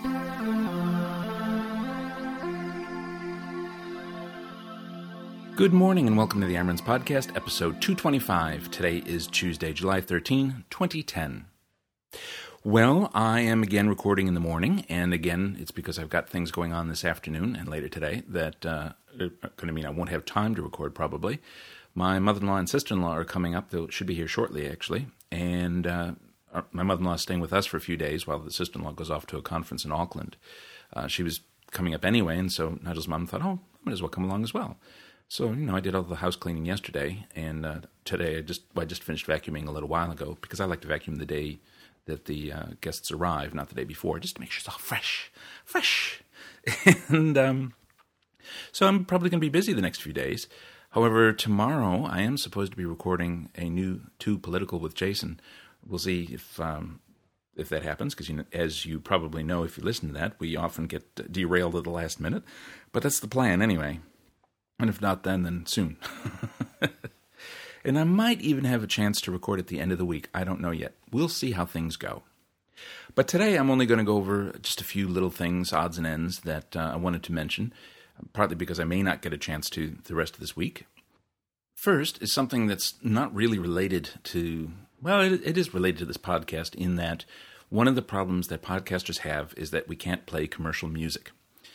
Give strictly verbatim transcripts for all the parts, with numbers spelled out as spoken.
Good morning and welcome to the Amron's Podcast, episode two twenty-five. Today is Tuesday, July thirteenth, twenty ten. Well, I am again recording in the morning, and again, it's because I've got things going on this afternoon and later today that uh, are going to mean I won't have time to record probably. My mother-in-law and sister-in-law are coming up. They should be here shortly, actually, and uh, my mother-in-law is staying with us for a few days while the sister-in-law goes off to a conference in Auckland. Uh, she was coming up anyway, and so Nigel's mom thought, oh, I might as well come along as well. So, you know, I did all the house cleaning yesterday, and uh, today I just I just finished vacuuming a little while ago, because I like to vacuum the day that the uh, guests arrive, not the day before, just to make sure it's all fresh, fresh. And um, so I'm probably going to be busy the next few days. However, tomorrow I am supposed to be recording a new Too Political with Jason. We'll see if um, if that happens, because you know, as you probably know if you listen to that, we often get derailed at the last minute. But that's the plan anyway. And if not then, then soon. And I might even have a chance to record at the end of the week. I don't know yet. We'll see how things go. But today I'm only going to go over just a few little things, odds and ends, that uh, I wanted to mention, partly because I may not get a chance to the rest of this week. First is something that's not really related to, well, it, it is related to this podcast in that one of the problems that podcasters have is that we can't play commercial music.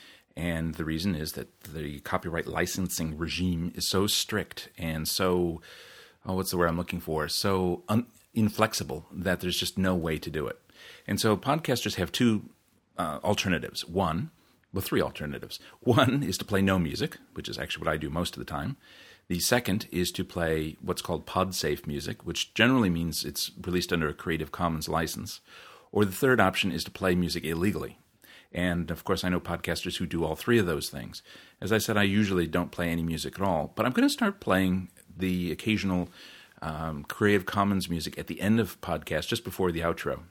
And the reason is that the copyright licensing regime is so strict and so, oh, what's the word I'm looking for, so un- inflexible that there's just no way to do it. And so podcasters have two uh, alternatives. One, well, three alternatives. One is to play no music, which is actually what I do most of the time. The second is to play what's called pod-safe music, which generally means it's released under a Creative Commons license. Or the third option is to play music illegally. And, of course, I know podcasters who do all three of those things. As I said, I usually don't play any music at all, but I'm going to start playing the occasional um, Creative Commons music at the end of podcasts, just before the outro.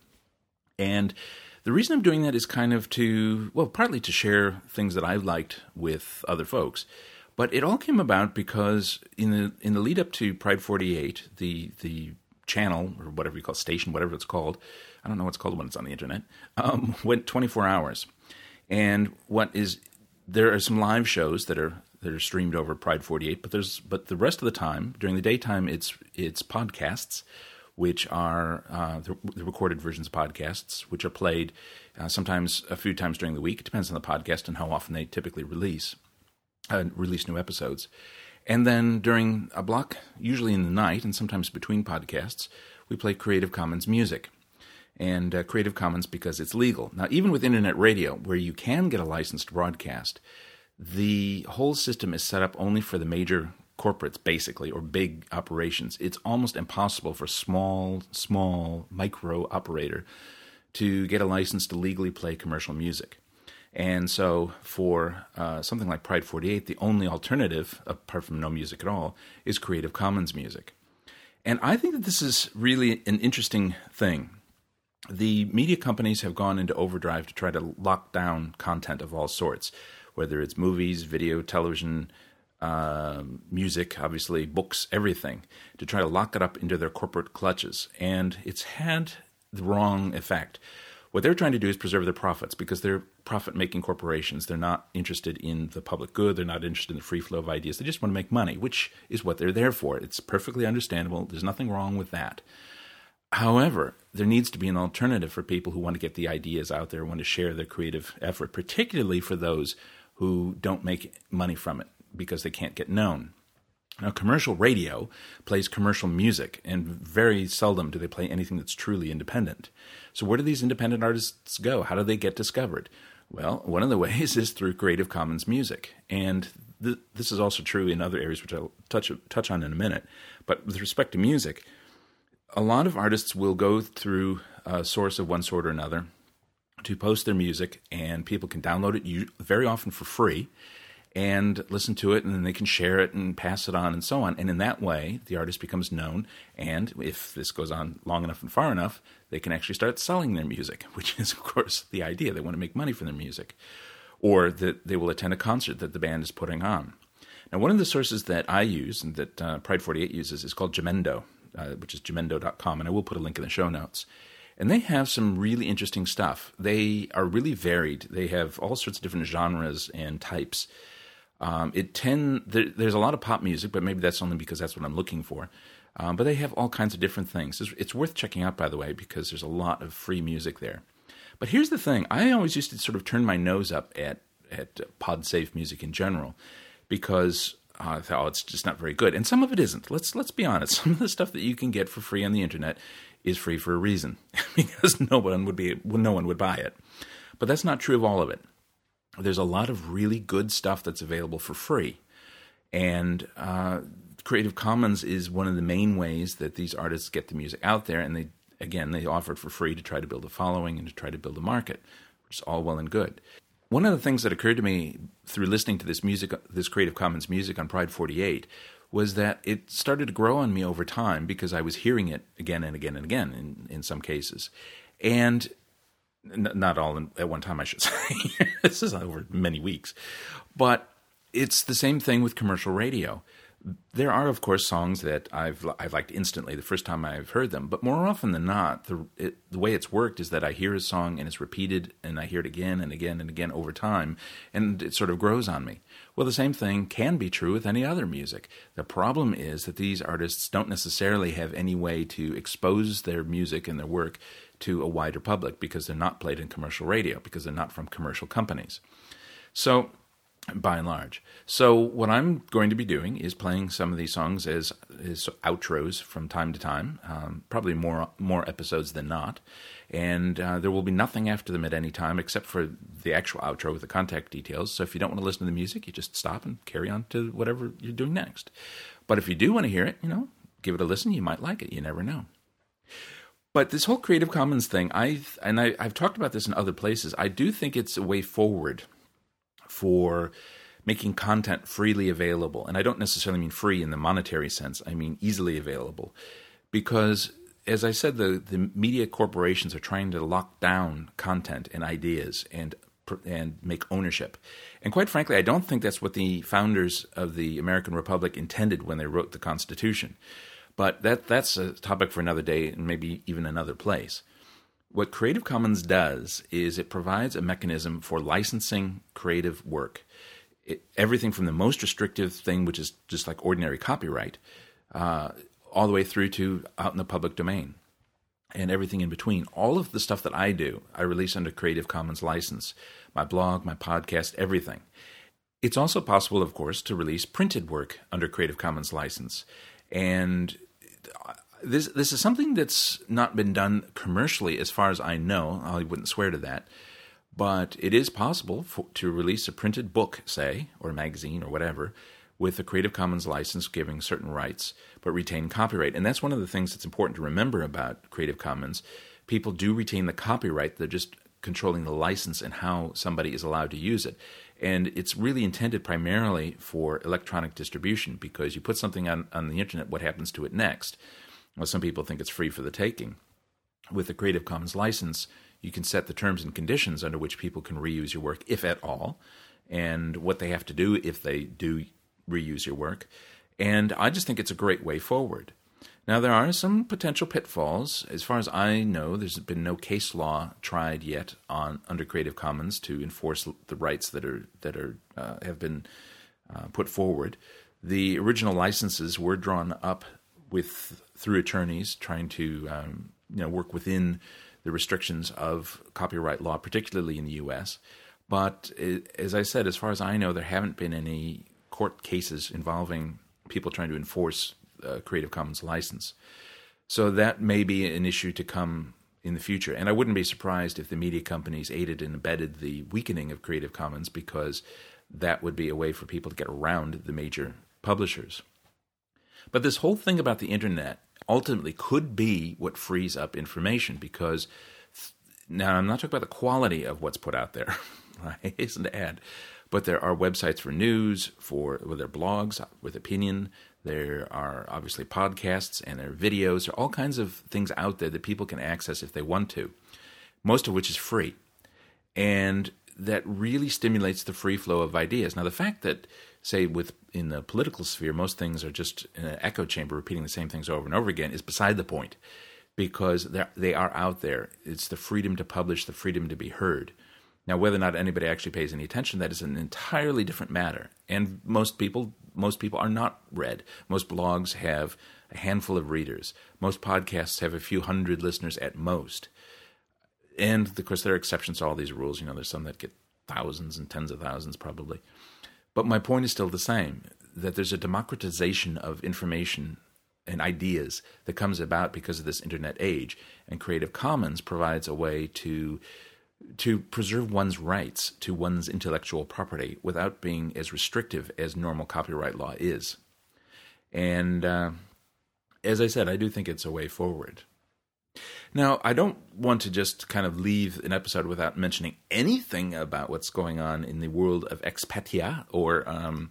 And the reason I'm doing that is kind of to, well, partly to share things that I've liked with other folks, but it all came about because in the in the lead up to Pride forty-eight, the the channel, or whatever you call it, station, whatever it's called, I don't know what it's called when it's on the internet, um, went twenty-four hours. And what is, there are some live shows that are that are streamed over Pride forty-eight, but there's but the rest of the time, during the daytime, it's it's podcasts, which are uh, the, the recorded versions of podcasts, which are played uh, sometimes a few times during the week. It depends on the podcast and how often they typically release, uh, release new episodes. And then during a block, usually in the night, and sometimes between podcasts, we play Creative Commons music. And uh, Creative Commons because it's legal. Now, even with internet radio, where you can get a licensed broadcast, the whole system is set up only for the major corporates, basically, or big operations. It's almost impossible for a small, small micro operator to get a license to legally play commercial music. And so for uh, something like Pride forty-eight, the only alternative, apart from no music at all, is Creative Commons music. And I think that this is really an interesting thing. The media companies have gone into overdrive to try to lock down content of all sorts, whether it's movies, video, television, uh, music, obviously, books, everything, to try to lock it up into their corporate clutches. And it's had the wrong effect. What they're trying to do is preserve their profits, because they're profit-making corporations. They're not interested in the public good. They're not interested in the free flow of ideas. They just want to make money, which is what they're there for. It's perfectly understandable. There's nothing wrong with that. However, there needs to be an alternative for people who want to get the ideas out there, want to share their creative effort, particularly for those who don't make money from it because they can't get known. Now, commercial radio plays commercial music, and very seldom do they play anything that's truly independent. So where do these independent artists go? How do they get discovered? Well, one of the ways is through Creative Commons music. And th- this is also true in other areas, which I'll touch touch on in a minute. But with respect to music, a lot of artists will go through a source of one sort or another to post their music, and people can download it very often for free and listen to it, and then they can share it and pass it on and so on. And in that way, the artist becomes known, and if this goes on long enough and far enough, they can actually start selling their music, which is, of course, the idea. They want to make money from their music. Or that they will attend a concert that the band is putting on. Now, one of the sources that I use and that uh, Pride forty-eight uses is called Jamendo, uh, which is jamendo dot com, and I will put a link in the show notes. And they have some really interesting stuff. They are really varied. They have all sorts of different genres and types. Um, it tend there, there's a lot of pop music, but maybe that's only because that's what I'm looking for. Um, but they have all kinds of different things. It's, it's worth checking out, by the way, because there's a lot of free music there. But here's the thing. I always used to sort of turn my nose up at, at pod-safe music in general because uh, I thought, oh, it's just not very good. And some of it isn't. Let's let's be honest. Some of the stuff that you can get for free on the internet is free for a reason, because no one would be no one would buy it. But that's not true of all of it. There's a lot of really good stuff that's available for free, and uh, Creative Commons is one of the main ways that these artists get the music out there. And they again they offer it for free to try to build a following and to try to build a market, which is all well and good. One of the things that occurred to me through listening to this music, this Creative Commons music on Pride forty-eight, was that it started to grow on me over time because I was hearing it again and again and again in, in some cases. And n- not all in, at one time, I should say. This is over many weeks. But it's the same thing with commercial radio. There are, of course, songs that I've I've liked instantly the first time I've heard them, but more often than not, the it, the way it's worked is that I hear a song and it's repeated, and I hear it again and again and again over time, and it sort of grows on me. Well, the same thing can be true with any other music. The problem is that these artists don't necessarily have any way to expose their music and their work to a wider public because they're not played in commercial radio, because they're not from commercial companies. So, by and large. So what I'm going to be doing is playing some of these songs as, as outros from time to time, um, probably more more episodes than not. And uh, there will be nothing after them at any time except for the actual outro with the contact details. So if you don't want to listen to the music, you just stop and carry on to whatever you're doing next. But if you do want to hear it, you know, give it a listen. You might like it. You never know. But this whole Creative Commons thing, I've, and I, I've talked about this in other places, I do think it's a way forward for making content freely available. And I don't necessarily mean free in the monetary sense. I mean easily available. Because, as I said, the, the media corporations are trying to lock down content and ideas and and make ownership. And quite frankly, I don't think that's what the founders of the American Republic intended when they wrote the Constitution. But that that's a topic for another day and maybe even another place. What Creative Commons does is it provides a mechanism for licensing creative work. It, everything from the most restrictive thing, which is just like ordinary copyright, uh, all the way through to out in the public domain and everything in between. All of the stuff that I do, I release under Creative Commons license. My blog, my podcast, everything. It's also possible, of course, to release printed work under Creative Commons license. And This this is something that's not been done commercially as far as I know. I wouldn't swear to that. But it is possible for, to release a printed book, say, or a magazine or whatever, with a Creative Commons license giving certain rights, but retain copyright. And that's one of the things that's important to remember about Creative Commons. People do retain the copyright. They're just controlling the license and how somebody is allowed to use it. And it's really intended primarily for electronic distribution, because you put something on, on the internet, what happens to it next? Well, some people think it's free for the taking. With the Creative Commons license, you can set the terms and conditions under which people can reuse your work, if at all, and what they have to do if they do reuse your work. And I just think it's a great way forward. Now, there are some potential pitfalls. As far as I know, there's been no case law tried yet on under Creative Commons to enforce the rights that are that are uh, have been uh, put forward. The original licenses were drawn up with through attorneys trying to um, you know work within the restrictions of copyright law, particularly in the U S. But it, as I said, as far as I know, there haven't been any court cases involving people trying to enforce uh, Creative Commons license. So that may be an issue to come in the future. And I wouldn't be surprised if the media companies aided and abetted the weakening of Creative Commons, because that would be a way for people to get around the major publishers. But this whole thing about the internet ultimately could be what frees up information, because th- now I'm not talking about the quality of what's put out there, I hasten to add, but there are websites for news, for well, there are blogs with opinion, there are obviously podcasts, and there are videos, there are all kinds of things out there that people can access if they want to, most of which is free. And that really stimulates the free flow of ideas. Now, the fact that, say, with in the political sphere, most things are just in an echo chamber repeating the same things over and over again is beside the point. because they are out there. It's the freedom to publish, the freedom to be heard. Now, whether or not anybody actually pays any attention, that is an entirely different matter. And most people, most people are not read. Most blogs have a handful of readers. Most podcasts have a few hundred listeners at most. And, of course, there are exceptions to all these rules. You know, there's some that get thousands and tens of thousands probably. But my point is still the same, that there's a democratization of information and ideas that comes about because of this internet age. And Creative Commons provides a way to to preserve one's rights to one's intellectual property without being as restrictive as normal copyright law is. And uh, as I said, I do think it's a way forward. Now, I don't want to just kind of leave an episode without mentioning anything about what's going on in the world of expatia or um,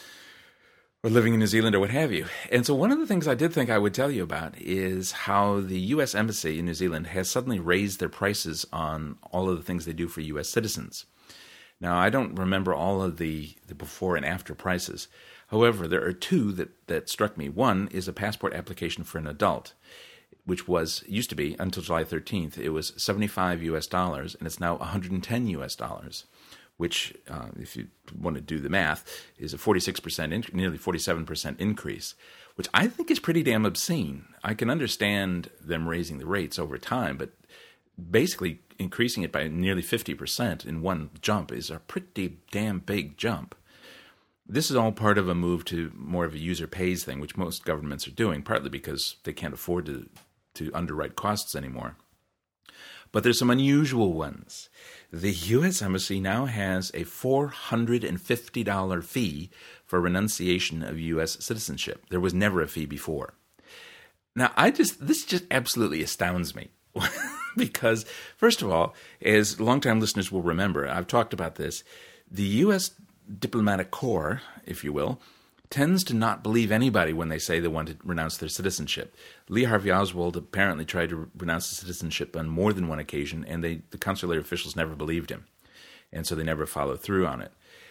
or living in New Zealand or what have you. And so one of the things I did think I would tell you about is how the U S Embassy in New Zealand has suddenly raised their prices on all of the things they do for U S citizens. Now, I don't remember all of the, the before and after prices. However, there are two that, that struck me. One is a passport application for an adult, which was, used to be, until July thirteenth, it was seventy-five U S dollars, and it's now one hundred ten U S dollars, which, uh, if you want to do the math, is a forty-six percent, in, nearly forty-seven percent increase, which I think is pretty damn obscene. I can understand them raising the rates over time, but basically increasing it by nearly fifty percent in one jump is a pretty damn big jump. This is all part of a move to more of a user pays thing, which most governments are doing, partly because they can't afford to to underwrite costs anymore. But there's some unusual ones. The U S Embassy now has a four hundred fifty dollars fee for renunciation of U S citizenship. There was never a fee before. Now, I just this just absolutely astounds me. Because, first of all, as longtime listeners will remember, I've talked about this, the U S diplomatic corps, if you will, tends to not believe anybody when they say they want to renounce their citizenship. Lee Harvey Oswald apparently tried to renounce his citizenship on more than one occasion, and they, the consular officials never believed him, and so they never followed through on it.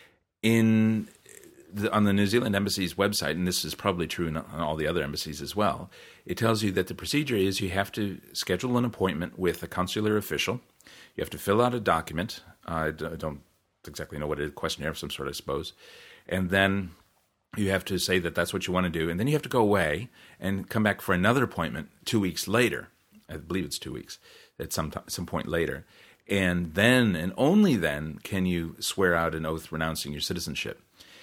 In the, on the New Zealand Embassy's website, and this is probably true in, on all the other embassies as well, it tells you that the procedure is you have to schedule an appointment with a consular official. You have to fill out a document. I don't exactly know what it is, a questionnaire of some sort, I suppose, and then you have to say that that's what you want to do, and then you have to go away and come back for another appointment two weeks later. I believe it's two weeks at some t- some point later. And then, and only then, can you swear out an oath renouncing your citizenship.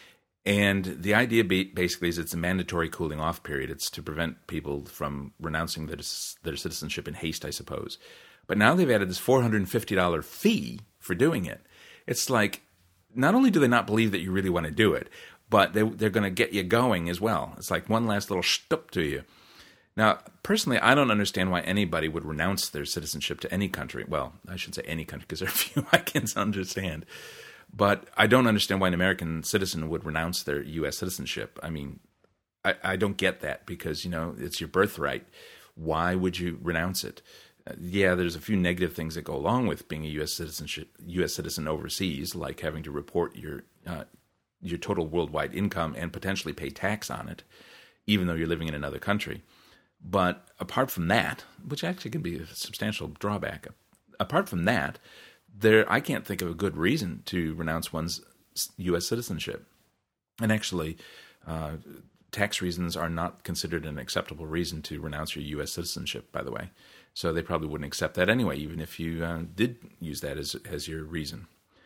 And the idea be- basically is it's a mandatory cooling off period. It's to prevent people from renouncing their, their citizenship in haste, I suppose. But now they've added this four hundred fifty dollars fee for doing it. It's like, not only do they not believe that you really want to do it, but they, they're going to get you going as well. It's like one last little shtup to you. Now, personally, I don't understand why anybody would renounce their citizenship to any country. Well, I should say any country, because there are a few I can't understand. But I don't understand why an American citizen would renounce their U S citizenship. I mean, I, I don't get that because, you know, it's your birthright. Why would you renounce it? Uh, yeah, there's a few negative things that go along with being a U S citizenship, U S citizen overseas, like having to report your uh, your total worldwide income and potentially pay tax on it, even though you're living in another country. But apart from that, which actually can be a substantial drawback, apart from that, there I can't think of a good reason to renounce one's U S citizenship. And actually, uh, tax reasons are not considered an acceptable reason to renounce your U S citizenship, by the way. So they probably wouldn't accept that anyway, even if you uh, did use that as as your reason.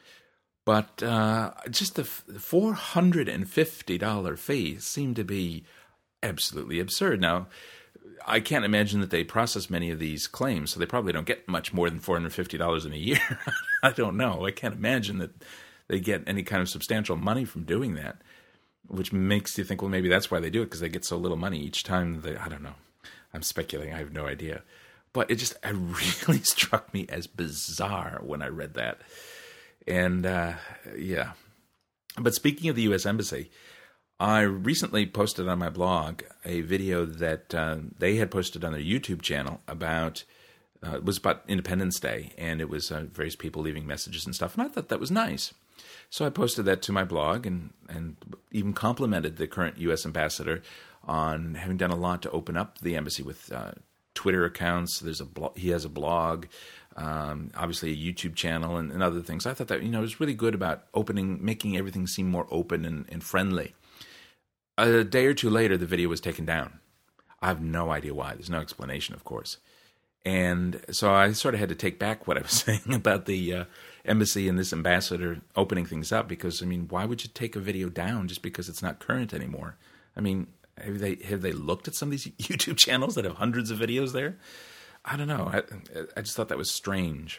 But uh, just the four hundred fifty dollars fee seemed to be absolutely absurd. Now, I can't imagine that they process many of these claims, so they probably don't get much more than four hundred fifty dollars in a year. I don't know. I can't imagine that they get any kind of substantial money from doing that, which makes you think, well, maybe that's why they do it, because they get so little money each time. They, I don't know. I'm speculating. I have no idea. But it just it really struck me as bizarre when I read that. And, uh, yeah. But speaking of the U S Embassy, I recently posted on my blog a video that uh, they had posted on their YouTube channel about, uh, it was about Independence Day, and it was uh, various people leaving messages and stuff, and I thought that was nice. So I posted that to my blog and, and even complimented the current U S ambassador on having done a lot to open up the embassy with uh, Twitter accounts. There's a blo- he has a blog, um, obviously a YouTube channel, and, and other things. I thought that, you know, it was really good about opening, making everything seem more open and, and friendly. A day or two later, the video was taken down. I have no idea why. There's no explanation, of course. And so I sort of had to take back what I was saying about the uh, embassy and this ambassador opening things up, because, I mean, why would you take a video down just because it's not current anymore? I mean, have they have they looked at some of these YouTube channels that have hundreds of videos there? I don't know. I, I just thought that was strange.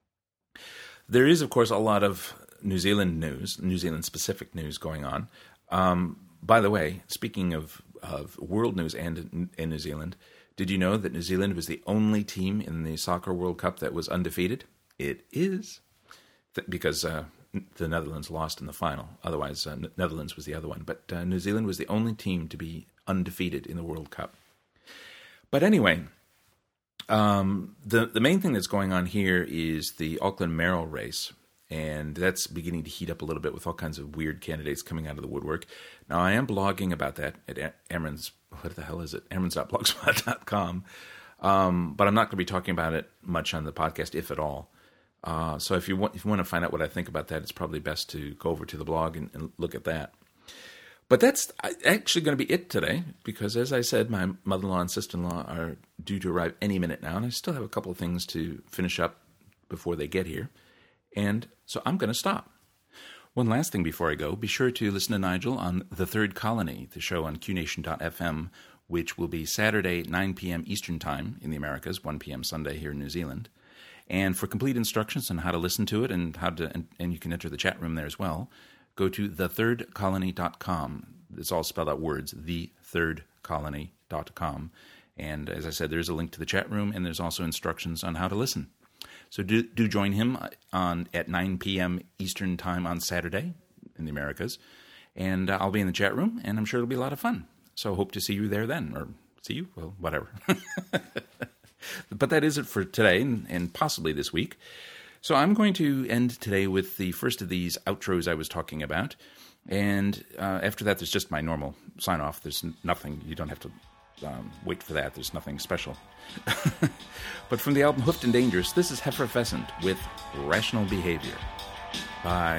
There is, of course, a lot of New Zealand news, New Zealand-specific news going on. Um, by the way, speaking of, of world news and in, in New Zealand, did you know that New Zealand was the only team in the Soccer World Cup that was undefeated? It is. Th- because uh, the Netherlands lost in the final. Otherwise, uh, Netherlands was the other one. But uh, New Zealand was the only team to be undefeated in the World Cup. But anyway, um, the, the main thing that's going on here is the Auckland Merrill race. And that's beginning to heat up a little bit with all kinds of weird candidates coming out of the woodwork. Now, I am blogging about that at Emrans, what the hell is it? Emrans dot blogspot dot com. Um, but I'm not going to be talking about it much on the podcast, if at all. Uh, so if you want if you want to find out what I think about that, it's probably best to go over to the blog and, and look at that. But that's actually going to be it today, because as I said, my mother-in-law and sister-in-law are due to arrive any minute now, and I still have a couple of things to finish up before they get here. And so I'm going to stop. One last thing before I go, be sure to listen to Nigel on The Third Colony, the show on Q Nation dot F M, which will be Saturday, nine p.m. Eastern Time in the Americas, one p.m. Sunday here in New Zealand. And for complete instructions on how to listen to it and how to, and, and you can enter the chat room there as well, go to the third colony dot com. It's all spelled out words, the third colony dot com. And as I said, there's a link to the chat room, and there's also instructions on how to listen. So do, do join him on at nine p.m. Eastern Time on Saturday in the Americas. And uh, I'll be in the chat room, and I'm sure it'll be a lot of fun. So hope to see you there then, or see you, well, whatever. But that is it for today, and, and possibly this week. So I'm going to end today with the first of these outros I was talking about. And uh, after that, there's just my normal sign-off. There's nothing, you don't have to um, wait for that. There's nothing special. But from the album Hoofed and Dangerous, this is Heffervescent with Rational Behavior. Bye.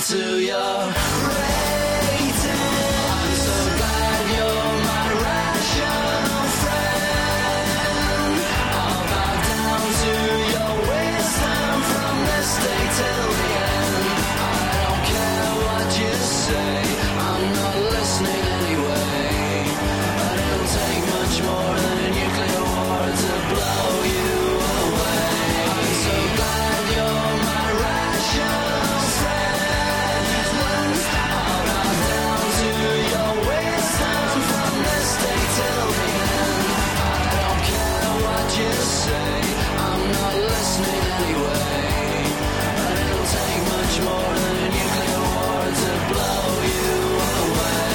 to your rating. I'm so glad you're my rational friend. I'll bow down to your wisdom from this day till the end. I don't care what you say, I'm not listening anyway. But it'll take much more than a nuclear war to blow you away. I'm so glad you're my rational friend. I'll bow down to your wisdom from this day till the end. I don't care what you say, I'm not listening anyway. But it'll take much more than a nuclear war to blow you away.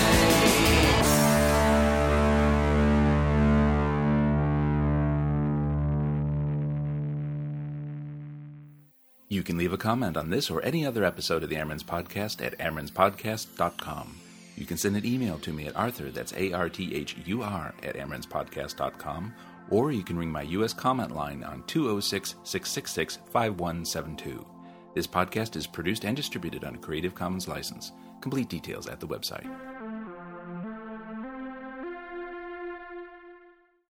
You can leave a comment on this or any other episode of the Amron's Podcast at amrons podcast dot com. You can send an email to me at Arthur, that's A R T H U R, at amrons podcast dot com, or you can ring my U S comment line on two oh six, six six six, five one seven two. This podcast is produced and distributed under Creative Commons license. Complete details at the website.